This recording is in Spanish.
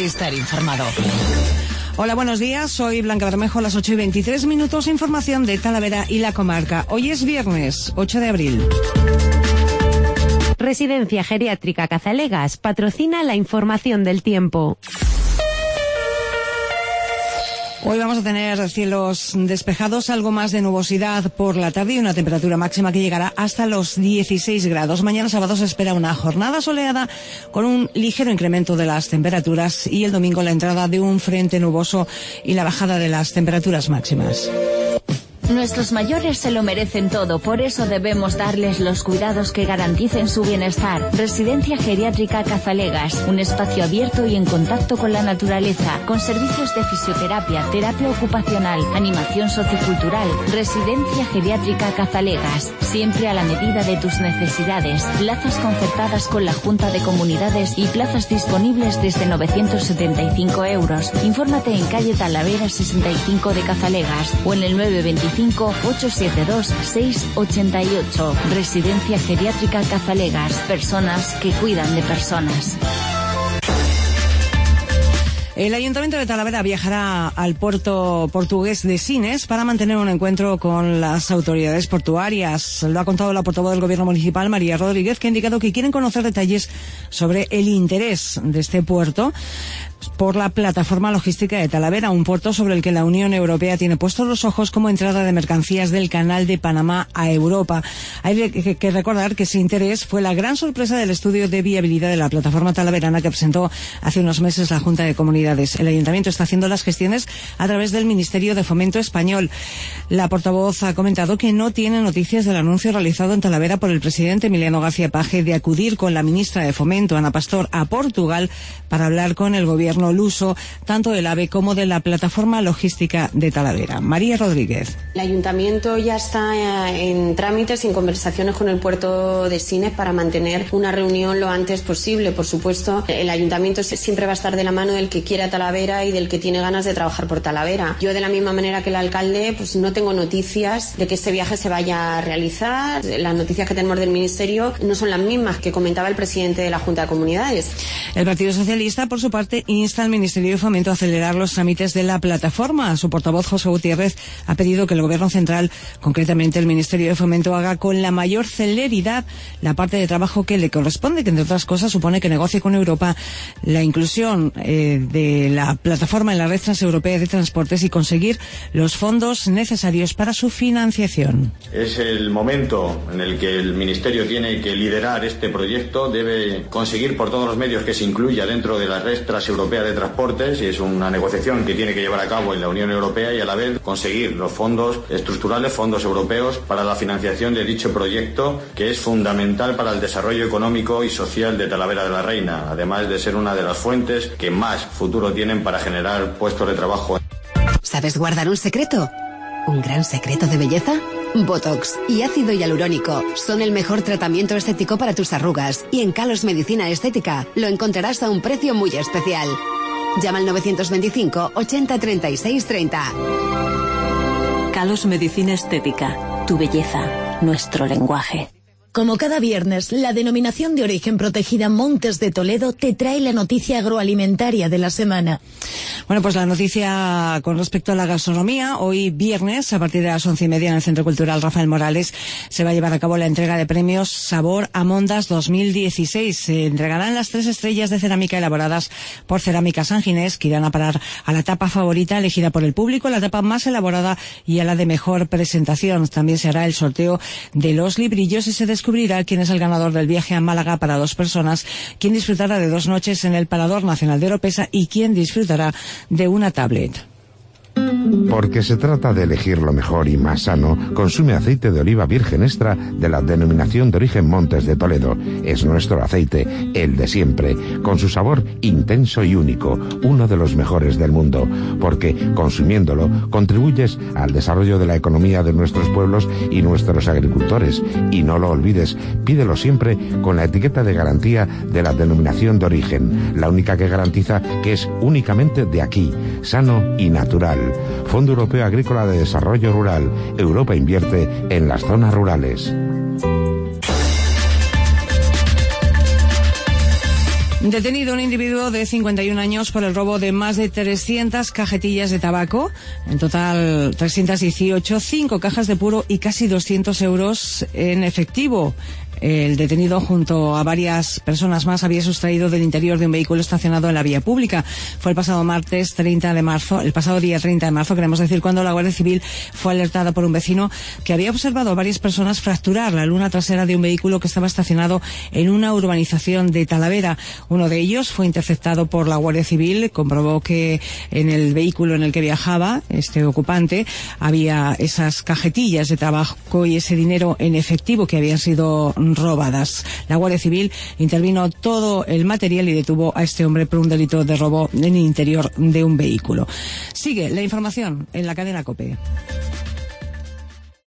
estar informado. Hola, buenos días. Soy Blanca Bermejo, a las 8:23. Información de Talavera y la comarca. Hoy es viernes, 8 de abril. Residencia Geriátrica Cazalegas patrocina la información del tiempo. Hoy vamos a tener cielos despejados, algo más de nubosidad por la tarde y una temperatura máxima que llegará hasta los 16 grados. Mañana sábado se espera una jornada soleada con un ligero incremento de las temperaturas y el domingo la entrada de un frente nuboso y la bajada de las temperaturas máximas. Nuestros mayores se lo merecen todo, por eso debemos darles los cuidados que garanticen su bienestar. Residencia Geriátrica Cazalegas, un espacio abierto y en contacto con la naturaleza, con servicios de fisioterapia, terapia ocupacional, animación sociocultural. Residencia Geriátrica Cazalegas, siempre a la medida de tus necesidades. Plazas concertadas con la Junta de Comunidades y plazas disponibles desde 975 euros. Infórmate en calle Talavera 65 de Cazalegas o en el 925-872-688. Residencia Geriátrica Cazalegas. Personas que cuidan de personas. El Ayuntamiento de Talavera viajará al puerto portugués de Sines para mantener un encuentro con las autoridades portuarias. Lo ha contado la portavoz del Gobierno Municipal, María Rodríguez, que ha indicado que quieren conocer detalles sobre el interés de este puerto por la plataforma logística de Talavera, un puerto sobre el que la Unión Europea tiene puestos los ojos como entrada de mercancías del Canal de Panamá a Europa. Hay que recordar que ese interés fue la gran sorpresa del estudio de viabilidad de la plataforma talaverana que presentó hace unos meses la Junta de Comunidades. El Ayuntamiento está haciendo las gestiones a través del Ministerio de Fomento español. La portavoz ha comentado que no tiene noticias del anuncio realizado en Talavera por el presidente Emiliano García Paje de acudir con la ministra de Fomento, Ana Pastor, a Portugal para hablar con el gobierno luso, tanto del AVE como de la plataforma logística de Talavera. María Rodríguez. El Ayuntamiento ya está en trámites y en conversaciones con el puerto de Sines para mantener una reunión lo antes posible. Por supuesto, el Ayuntamiento siempre va a estar de la mano del que quiere a Talavera y del que tiene ganas de trabajar por Talavera. Yo, de la misma manera que el alcalde, pues no tengo noticias de que este viaje se vaya a realizar. Las noticias que tenemos del Ministerio no son las mismas que comentaba el presidente de la Junta de Comunidades. El Partido Socialista, por su parte, insta al Ministerio de Fomento a acelerar los trámites de la plataforma. Su portavoz, José Gutiérrez, ha pedido que el Gobierno Central, concretamente el Ministerio de Fomento, haga con la mayor celeridad la parte de trabajo que le corresponde, que entre otras cosas supone que negocie con Europa la inclusión de la plataforma en la red transeuropea de transportes y conseguir los fondos necesarios para su financiación. Es el momento en el que el Ministerio tiene que liderar este proyecto, debe conseguir por todos los medios que se incluya dentro de la red transeuropea de transportes, y es una negociación que tiene que llevar a cabo en la Unión Europea, y a la vez conseguir los fondos estructurales, fondos europeos para la financiación de dicho proyecto, que es fundamental para el desarrollo económico y social de Talavera de la Reina, además de ser una de las fuentes que más futuro tienen para generar puestos de trabajo. ¿Sabes guardar un secreto? ¿Un gran secreto de belleza? Botox y ácido hialurónico son el mejor tratamiento estético para tus arrugas, y en Kalos Medicina Estética lo encontrarás a un precio muy especial. Llama al 925 80 36 30. Kalos Medicina Estética. Tu belleza, nuestro lenguaje. Como cada viernes, la Denominación de Origen Protegida Montes de Toledo te trae la noticia agroalimentaria de la semana. Bueno, pues la noticia con respecto a la gastronomía. Hoy viernes, a partir de las 11:30 en el Centro Cultural Rafael Morales, se va a llevar a cabo la entrega de premios Sabor a Mondas 2016. Se entregarán las 3 estrellas de cerámica elaboradas por Cerámica San Ginés, que irán a parar a la tapa favorita elegida por el público, la tapa más elaborada y a la de mejor presentación. También se hará el sorteo de los librillos y se descubrirá quién es el ganador del viaje a Málaga para 2 personas, quién disfrutará de 2 noches en el Parador Nacional de Oropesa y quién disfrutará de una tablet. Porque se trata de elegir lo mejor y más sano, consume aceite de oliva virgen extra de la Denominación de Origen Montes de Toledo. Es nuestro aceite, el de siempre, con su sabor intenso y único, uno de los mejores del mundo, porque consumiéndolo contribuyes al desarrollo de la economía de nuestros pueblos y nuestros agricultores. Y no lo olvides, pídelo siempre con la etiqueta de garantía de la Denominación de Origen, la única que garantiza que es únicamente de aquí, sano y natural. Fondo Europeo Agrícola de Desarrollo Rural. Europa invierte en las zonas rurales. Detenido un individuo de 51 años por el robo de más de 300 cajetillas de tabaco, en total 318, 5 cajas de puro y casi 200 euros en efectivo. El detenido, junto a varias personas más, había sustraído del interior de un vehículo estacionado en la vía pública. Fue el pasado día 30 de marzo, queremos decir, cuando la Guardia Civil fue alertada por un vecino que había observado a varias personas fracturar la luna trasera de un vehículo que estaba estacionado en una urbanización de Talavera. Uno de ellos fue interceptado por la Guardia Civil, comprobó que en el vehículo en el que viajaba este ocupante había esas cajetillas de tabaco y ese dinero en efectivo que habían sido robadas. La Guardia Civil intervino todo el material y detuvo a este hombre por un delito de robo en el interior de un vehículo. Sigue la información en la cadena COPE.